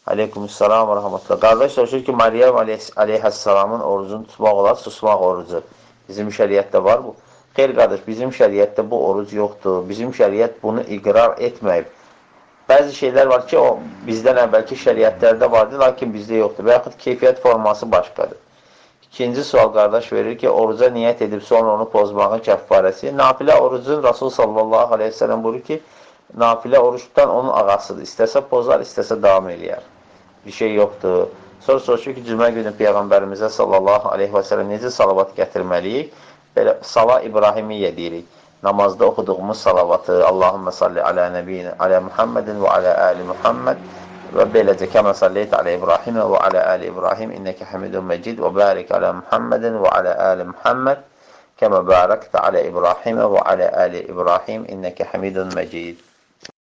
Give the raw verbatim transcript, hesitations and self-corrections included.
Aleykümselam və rəhmətullah. Qardaş soruşur ki, Məryəm aleyhəssalamın orucunu tutmaq olar, susmaq orucu. Bizim şəriətdə var bu. Xeyr qardaş, bizim şəriətdə bu oruc yoxdur. Bizim şəriət bunu iqrar etməyib. Bəzi şeylər var ki, o bizdən əvvəlki şəriətlərdə vardır, lakin bizdə yoxdur. Və yaxud keyfiyyət forması başqadır. İkinci sual qardaş verir ki, oruca niyyət edib sonra onu pozmağın kəffarəsi. Nafilə orucun Rasul sallallahu aleyhi ve sellem buyurur ki, nafilə oruçdan onun ağasıdır. İstəsə pozar, istəsə davam eləyər. Bir şey yoxdur. Sonra soruşur ki, cümə günü Peyğəmbərimizə sallallahu aleyhi ve sellem necə salavat gətirməliyik? Belə sala İbrahimiyyə deyirik. Namazda oxuduğumuz salavatı Allahümmə salli alə nəbiyyə, alə Muhammedin və alə əli Muhammed və beləcə kəmə salleyt alə İbrahimə və alə əli İbrahim innəkə həmidun məcid və bərik alə Muhammedin və alə əli Muhammed kəmə bərəkdə alə İbrahimə və alə əli İbrahim innəkə həmidun məcid.